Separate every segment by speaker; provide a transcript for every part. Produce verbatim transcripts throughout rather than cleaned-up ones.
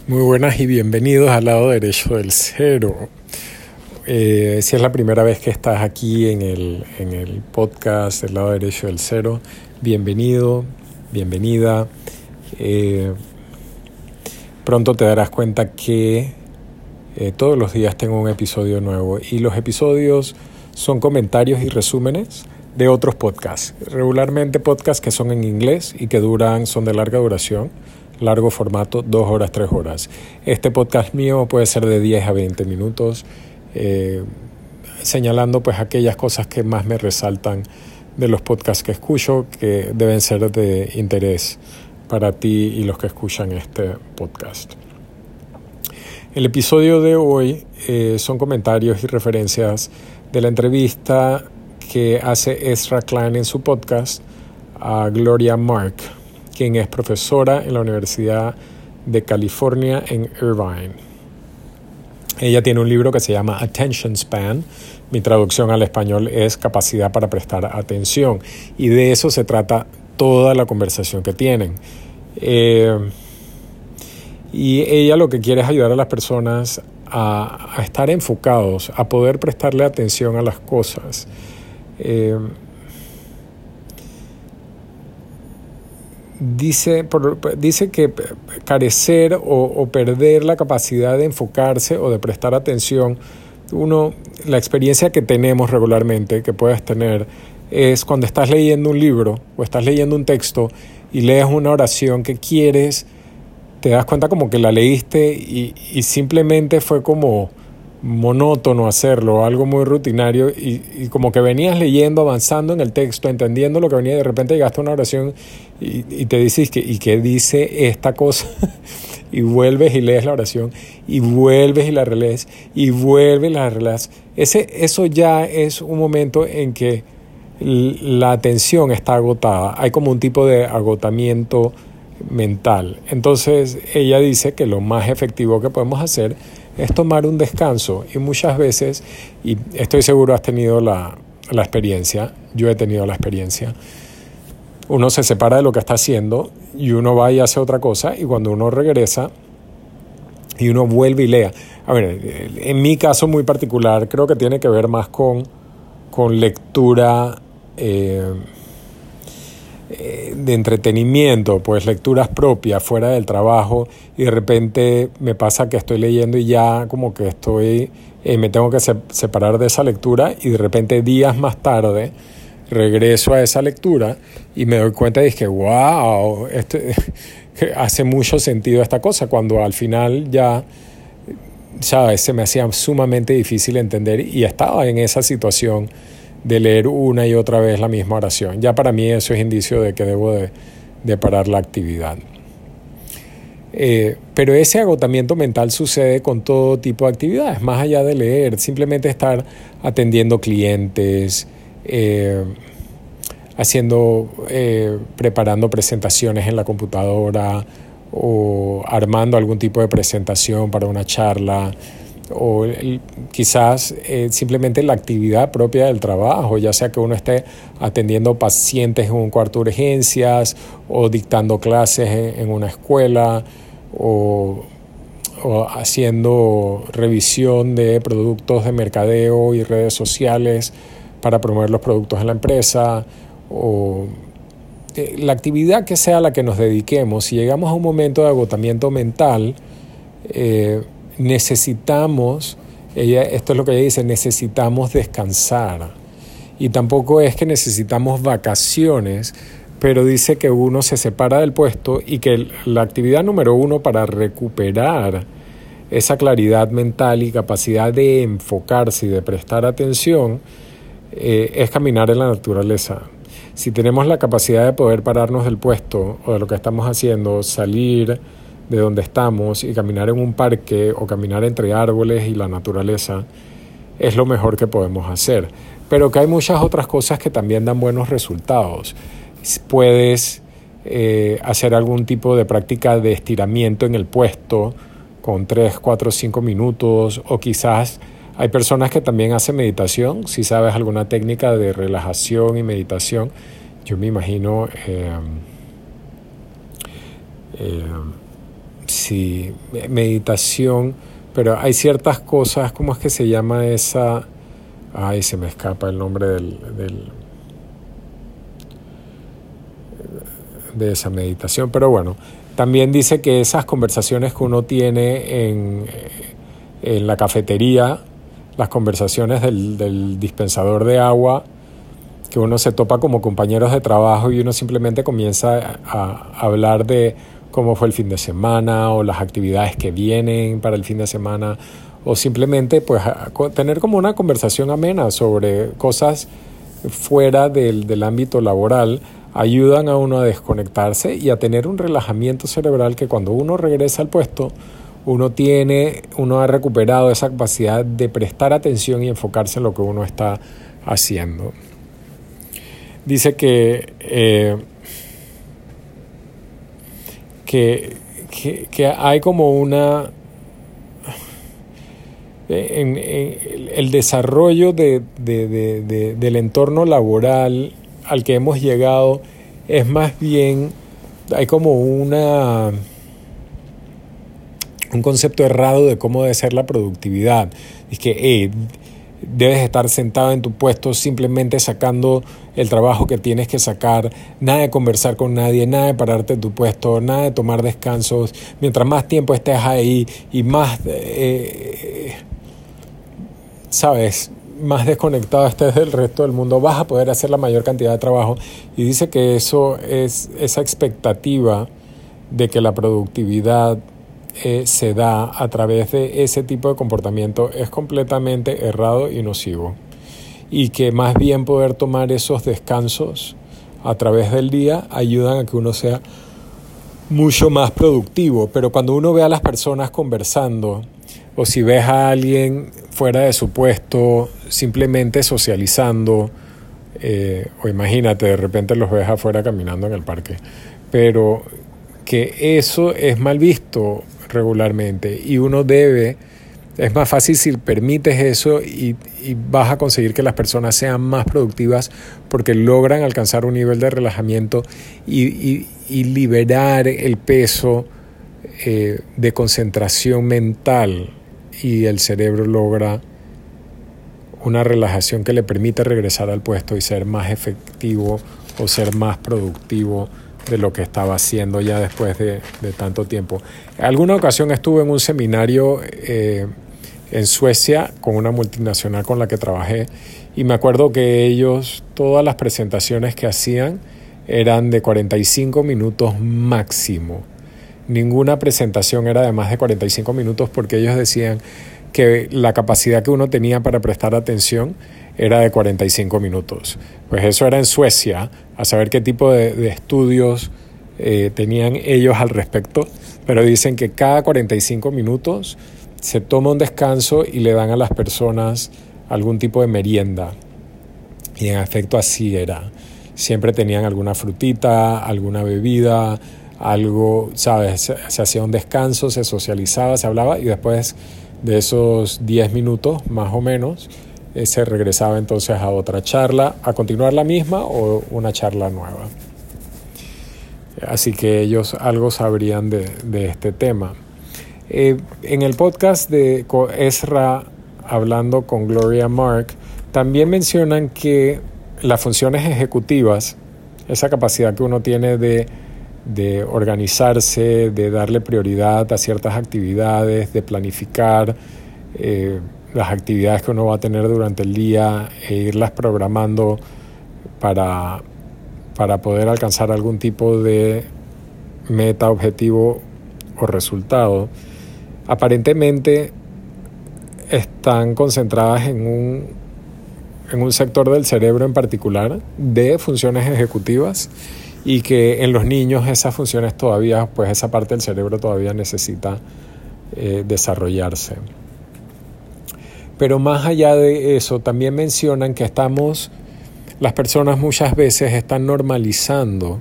Speaker 1: Muy buenas y bienvenidos al lado derecho del cero. Eh, si es la primera vez que estás aquí en el, en el podcast del lado derecho del cero, bienvenido, bienvenida. Eh, pronto te darás cuenta que eh, todos los días tengo un episodio nuevo y los episodios son comentarios y resúmenes de otros podcasts. Regularmente podcasts que son en inglés y que duran, son de larga duración. Largo formato, dos horas, tres horas. Este podcast mío puede ser de diez a veinte minutos, eh, señalando pues aquellas cosas que más me resaltan de los podcasts que escucho, que deben ser de interés para ti y los que escuchan este podcast. El episodio de hoy eh, son comentarios y referencias de la entrevista que hace Ezra Klein en su podcast a Gloria Mark, quien es profesora en la Universidad de California en Irvine. Ella tiene un libro que se llama Attention Span. Mi traducción al español es Capacidad para prestar atención. Y de eso se trata toda la conversación que tienen. Eh, y ella lo que quiere es ayudar a las personas a, a estar enfocados, a poder prestarle atención a las cosas. Eh, Dice, por, dice que carecer o, o perder la capacidad de enfocarse o de prestar atención, uno, la experiencia que tenemos regularmente, que puedes tener, es cuando estás leyendo un libro o estás leyendo un texto y lees una oración que quieres, te das cuenta como que la leíste y, y simplemente fue como monótono hacerlo, algo muy rutinario y, y como que venías leyendo, avanzando en el texto, entendiendo lo que venía y de repente llegaste a una oración y, y te dices que ¿y qué dice esta cosa? Y vuelves y lees la oración y vuelves y la relees y vuelves y la relees. Ese, eso ya es un momento en que la atención está agotada, hay como un tipo de agotamiento mental. Entonces ella dice que lo más efectivo que podemos hacer es tomar un descanso y muchas veces, y estoy seguro has tenido la, la experiencia, yo he tenido la experiencia, uno se separa de lo que está haciendo y uno va y hace otra cosa y cuando uno regresa y uno vuelve y lea. A ver, en mi caso muy particular creo que tiene que ver más con, con lectura eh, de entretenimiento, pues lecturas propias fuera del trabajo y de repente me pasa que estoy leyendo y ya como que estoy, eh, me tengo que se- separar de esa lectura y de repente días más tarde regreso a esa lectura y me doy cuenta de que wow, este, hace mucho sentido esta cosa cuando al final ya, sabes, se me hacía sumamente difícil entender y estaba en esa situación de leer una y otra vez la misma oración. Ya para mí eso es indicio de que debo de, de parar la actividad. Eh, pero ese agotamiento mental sucede con todo tipo de actividades, más allá de leer, simplemente estar atendiendo clientes, eh, haciendo, eh, preparando presentaciones en la computadora o armando algún tipo de presentación para una charla, o el, quizás eh, simplemente la actividad propia del trabajo, ya sea que uno esté atendiendo pacientes en un cuarto de urgencias o dictando clases en, en una escuela o, o haciendo revisión de productos de mercadeo y redes sociales para promover los productos de la empresa o eh, la actividad que sea a la que nos dediquemos. Si llegamos a un momento de agotamiento mental, eh, necesitamos, ella, esto es lo que ella dice, necesitamos descansar. Y tampoco es que necesitamos vacaciones, pero dice que uno se separa del puesto y que la actividad número uno para recuperar esa claridad mental y capacidad de enfocarse y de prestar atención eh, es caminar en la naturaleza. Si tenemos la capacidad de poder pararnos del puesto o de lo que estamos haciendo, salir de donde estamos y caminar en un parque o caminar entre árboles y la naturaleza, es lo mejor que podemos hacer. Pero que hay muchas otras cosas que también dan buenos resultados. Puedes eh, hacer algún tipo de práctica de estiramiento en el puesto con tres, cuatro, cinco minutos, o quizás hay personas que también hacen meditación. Si sabes alguna técnica de relajación y meditación, yo me imagino eh, eh, sí, meditación, pero hay ciertas cosas, ¿cómo es que se llama esa? Ay, se me escapa el nombre del, del de esa meditación, pero bueno, también dice que esas conversaciones que uno tiene en, en la cafetería, las conversaciones del, del dispensador de agua, que uno se topa como compañeros de trabajo y uno simplemente comienza a, a hablar de cómo fue el fin de semana o las actividades que vienen para el fin de semana, o simplemente pues a, a tener como una conversación amena sobre cosas fuera del, del ámbito laboral, ayudan a uno a desconectarse y a tener un relajamiento cerebral que cuando uno regresa al puesto, uno tiene, uno ha recuperado esa capacidad de prestar atención y enfocarse en lo que uno está haciendo. Dice que, eh, que, que, que hay como una... En, en el desarrollo de, de, de, de, del entorno laboral al que hemos llegado es más bien, hay como una un concepto errado de cómo debe ser la productividad. Es que hey, debes estar sentado en tu puesto simplemente sacando el trabajo que tienes que sacar, nada de conversar con nadie, nada de pararte en tu puesto, nada de tomar descansos. Mientras más tiempo estés ahí y más eh, sabes, más desconectado estés del resto del mundo, vas a poder hacer la mayor cantidad de trabajo. Y dice que eso es esa expectativa de que la productividad eh, se da a través de ese tipo de comportamiento es completamente errado y nocivo. Y que más bien poder tomar esos descansos a través del día ayudan a que uno sea mucho más productivo. Pero cuando uno ve a las personas conversando, o si ves a alguien fuera de su puesto, simplemente socializando, eh, o imagínate, de repente los ves afuera caminando en el parque, pero que eso es mal visto regularmente y uno debe, es más fácil si permites eso y, y vas a conseguir que las personas sean más productivas porque logran alcanzar un nivel de relajamiento y, y, y liberar el peso eh, de concentración mental, y el cerebro logra una relajación que le permite regresar al puesto y ser más efectivo o ser más productivo de lo que estaba haciendo ya después de, de tanto tiempo. En alguna ocasión estuve en un seminario eh, en Suecia con una multinacional con la que trabajé y me acuerdo que ellos, todas las presentaciones que hacían eran de cuarenta y cinco minutos máximo. Ninguna presentación era de más de cuarenta y cinco minutos porque ellos decían que la capacidad que uno tenía para prestar atención era de cuarenta y cinco minutos. Pues eso era en Suecia, a saber qué tipo de, de estudios eh, tenían ellos al respecto, pero dicen que cada cuarenta y cinco minutos se toma un descanso y le dan a las personas algún tipo de merienda. Y en efecto así era. Siempre tenían alguna frutita, alguna bebida, algo, ¿sabes? Se, se hacía un descanso, se socializaba, se hablaba y después de esos diez minutos más o menos eh, se regresaba entonces a otra charla, a continuar la misma o una charla nueva. Así que ellos algo sabrían de, de este tema. Eh, en el podcast de Ezra hablando con Gloria Mark también mencionan que las funciones ejecutivas, esa capacidad que uno tiene de de organizarse, de darle prioridad a ciertas actividades, de planificar eh, las actividades que uno va a tener durante el día e irlas programando para, para poder alcanzar algún tipo de meta, objetivo o resultado, aparentemente están concentradas en un, en un sector del cerebro en particular de funciones ejecutivas y que en los niños esas funciones todavía, pues esa parte del cerebro todavía necesita eh, desarrollarse. Pero más allá de eso, también mencionan que estamos, las personas muchas veces están normalizando,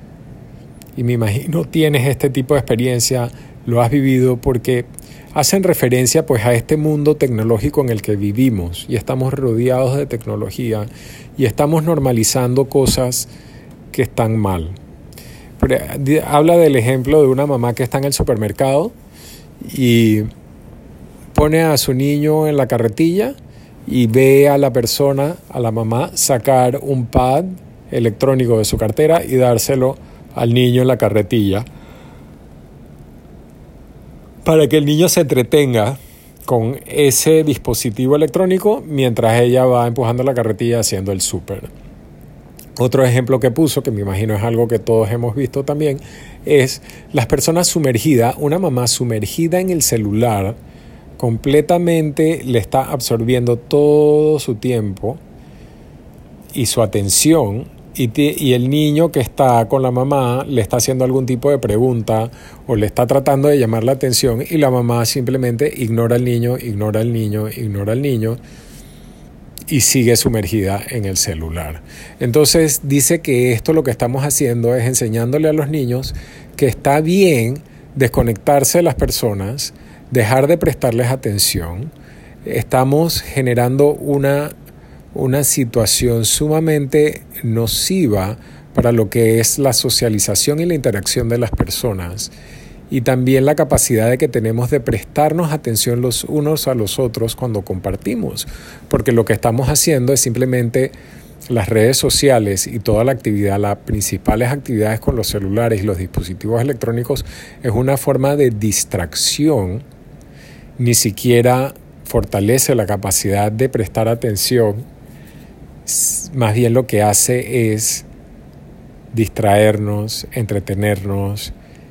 Speaker 1: y me imagino tienes este tipo de experiencia, lo has vivido, porque hacen referencia pues a este mundo tecnológico en el que vivimos y estamos rodeados de tecnología y estamos normalizando cosas que están mal. Habla del ejemplo de una mamá que está en el supermercado y pone a su niño en la carretilla y ve a la persona, a la mamá, sacar un pad electrónico de su cartera y dárselo al niño en la carretilla para que el niño se entretenga con ese dispositivo electrónico mientras ella va empujando la carretilla haciendo el súper. Otro ejemplo que puso, que me imagino es algo que todos hemos visto también, es las personas sumergidas, una mamá sumergida en el celular, completamente le está absorbiendo todo su tiempo y su atención, y, te, y el niño que está con la mamá le está haciendo algún tipo de pregunta o le está tratando de llamar la atención y la mamá simplemente ignora al niño, ignora al niño, ignora al niño y sigue sumergida en el celular. Entonces dice que esto lo que estamos haciendo es enseñándole a los niños que está bien desconectarse de las personas, dejar de prestarles atención. Estamos generando una, una situación sumamente nociva para lo que es la socialización y la interacción de las personas, y también la capacidad de que tenemos de prestarnos atención los unos a los otros cuando compartimos, porque lo que estamos haciendo es simplemente las redes sociales y toda la actividad, las principales actividades con los celulares y los dispositivos electrónicos es una forma de distracción, ni siquiera fortalece la capacidad de prestar atención, más bien lo que hace es distraernos, entretenernos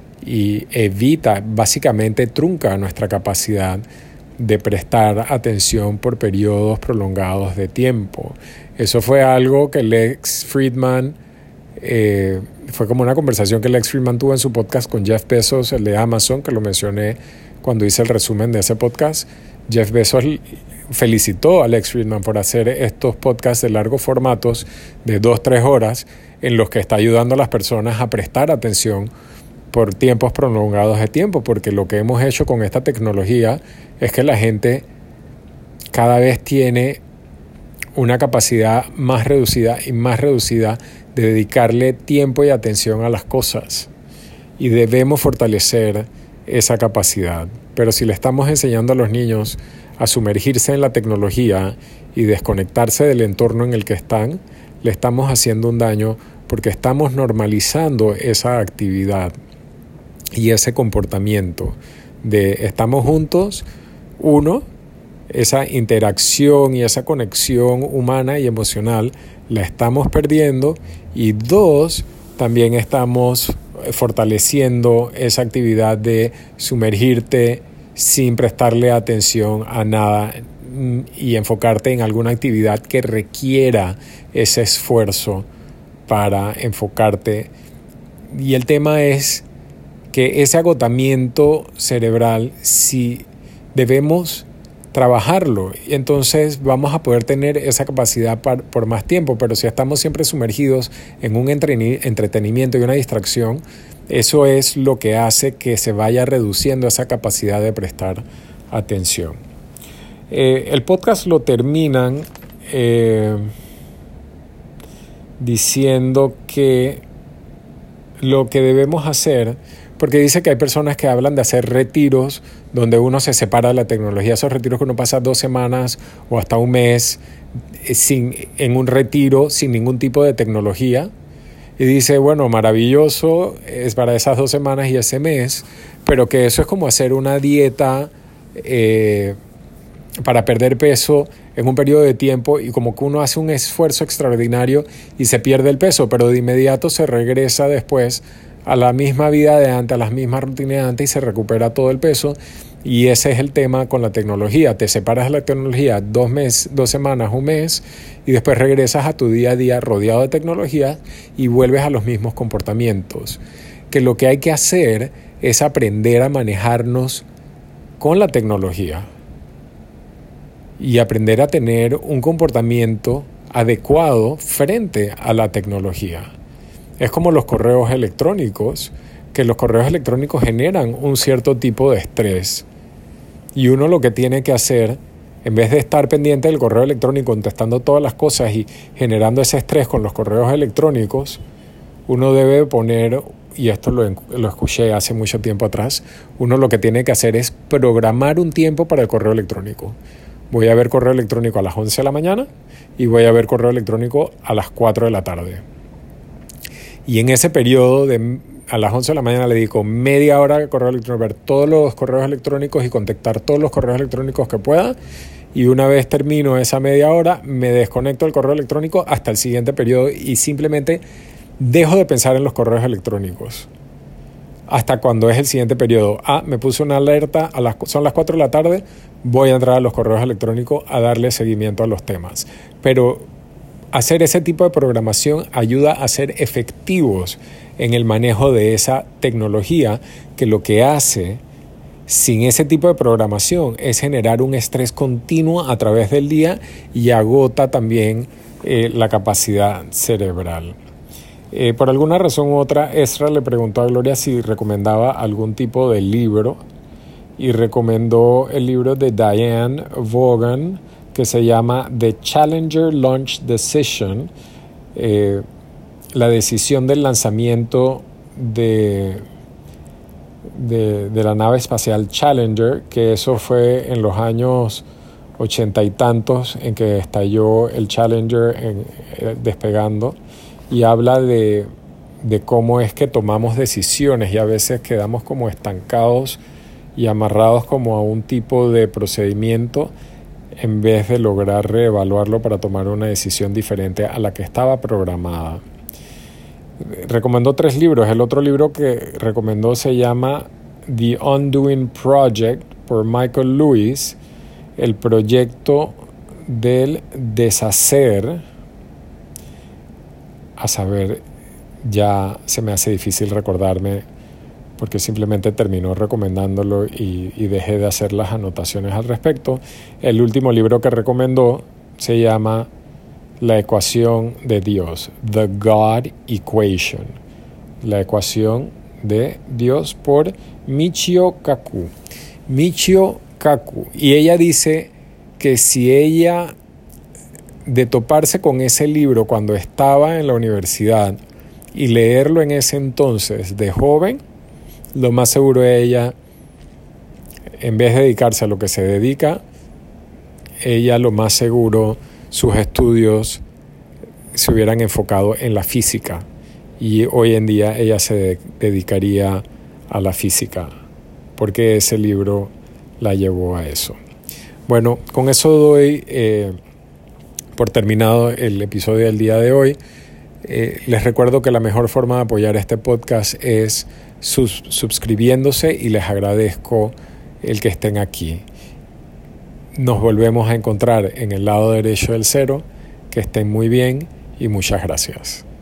Speaker 1: y evita, básicamente trunca nuestra capacidad de prestar atención por periodos prolongados de tiempo. Eso fue algo que Lex Fridman, eh, fue como una conversación que Lex Fridman tuvo en su podcast con Jeff Bezos, el de Amazon, que lo mencioné cuando hice el resumen de ese podcast. Jeff Bezos felicitó a Lex Fridman por hacer estos podcasts de largos formatos de dos, tres horas en los que está ayudando a las personas a prestar atención por tiempos prolongados de tiempo, porque lo que hemos hecho con esta tecnología es que la gente cada vez tiene una capacidad más reducida y más reducida de dedicarle tiempo y atención a las cosas, y debemos fortalecer esa capacidad. Pero si le estamos enseñando a los niños a sumergirse en la tecnología y desconectarse del entorno en el que están, le estamos haciendo un daño, porque estamos normalizando esa actividad y ese comportamiento de estamos juntos. Uno, esa interacción y esa conexión humana y emocional la estamos perdiendo, y dos, también estamos fortaleciendo esa actividad de sumergirte sin prestarle atención a nada y enfocarte en alguna actividad que requiera ese esfuerzo para enfocarte. Y el tema es que ese agotamiento cerebral, si debemos trabajarlo, y entonces vamos a poder tener esa capacidad par, por más tiempo. Pero si estamos siempre sumergidos en un entretenimiento y una distracción, eso es lo que hace que se vaya reduciendo esa capacidad de prestar atención. Eh, el podcast lo terminan eh, diciendo que lo que debemos hacer, porque dice que hay personas que hablan de hacer retiros donde uno se separa de la tecnología, esos retiros que uno pasa dos semanas o hasta un mes sin, en un retiro sin ningún tipo de tecnología, y dice, bueno, maravilloso es para esas dos semanas y ese mes, pero que eso es como hacer una dieta eh, para perder peso en un periodo de tiempo, y como que uno hace un esfuerzo extraordinario y se pierde el peso, pero de inmediato se regresa después a la misma vida de antes, a las mismas rutinas de antes, y se recupera todo el peso. Y ese es el tema con la tecnología. Te separas de la tecnología dos meses, dos semanas, un mes, y después regresas a tu día a día rodeado de tecnología y vuelves a los mismos comportamientos. Que lo que hay que hacer es aprender a manejarnos con la tecnología y aprender a tener un comportamiento adecuado frente a la tecnología. Es como los correos electrónicos, que los correos electrónicos generan un cierto tipo de estrés. Y uno lo que tiene que hacer, en vez de estar pendiente del correo electrónico, contestando todas las cosas y generando ese estrés con los correos electrónicos, uno debe poner y esto lo, lo escuché hace mucho tiempo atrás, uno lo que tiene que hacer es programar un tiempo para el correo electrónico. Voy a ver correo electrónico a las once de la mañana y voy a ver correo electrónico a las cuatro de la tarde. Y en ese periodo de a las once de la mañana le dedico media hora de correo electrónico, ver todos los correos electrónicos y contactar todos los correos electrónicos que pueda. Y una vez termino esa media hora, me desconecto del correo electrónico hasta el siguiente periodo y simplemente dejo de pensar en los correos electrónicos. Hasta cuando es el siguiente periodo. Ah, me puse una alerta, a las, son las cuatro de la tarde, voy a entrar a los correos electrónicos a darle seguimiento a los temas. Pero hacer ese tipo de programación ayuda a ser efectivos en el manejo de esa tecnología, que lo que hace sin ese tipo de programación es generar un estrés continuo a través del día y agota también eh, la capacidad cerebral. Eh, por alguna razón u otra, Ezra le preguntó a Gloria si recomendaba algún tipo de libro y recomendó el libro de Diane Vaughan que se llama The Challenger Launch Decision, eh, la decisión del lanzamiento de, de, de la nave espacial Challenger, que eso fue en los años ochenta y tantos en que estalló el Challenger en, eh, despegando, y habla de, de cómo es que tomamos decisiones y a veces quedamos como estancados y amarrados como a un tipo de procedimiento en vez de lograr reevaluarlo para tomar una decisión diferente a la que estaba programada. Recomendó tres libros. El otro libro que recomendó se llama The Undoing Project por Michael Lewis, el proyecto del deshacer. A saber, ya se me hace difícil recordarme porque simplemente terminó recomendándolo y, y dejé de hacer las anotaciones al respecto. El último libro que recomendó se llama La ecuación de Dios, The God Equation, la ecuación de Dios, por Michio Kaku. Michio Kaku. Y ella dice que si ella, de toparse con ese libro cuando estaba en la universidad y leerlo en ese entonces de joven, lo más seguro ella, en vez de dedicarse a lo que se dedica, ella lo más seguro sus estudios se hubieran enfocado en la física, y hoy en día ella se de- dedicaría a la física porque ese libro la llevó a eso. Bueno, con eso doy eh, por terminado el episodio del día de hoy. Eh, les recuerdo que la mejor forma de apoyar este podcast es sus- suscribiéndose, y les agradezco el que estén aquí. Nos volvemos a encontrar en el lado derecho del cero. Que estén muy bien y muchas gracias.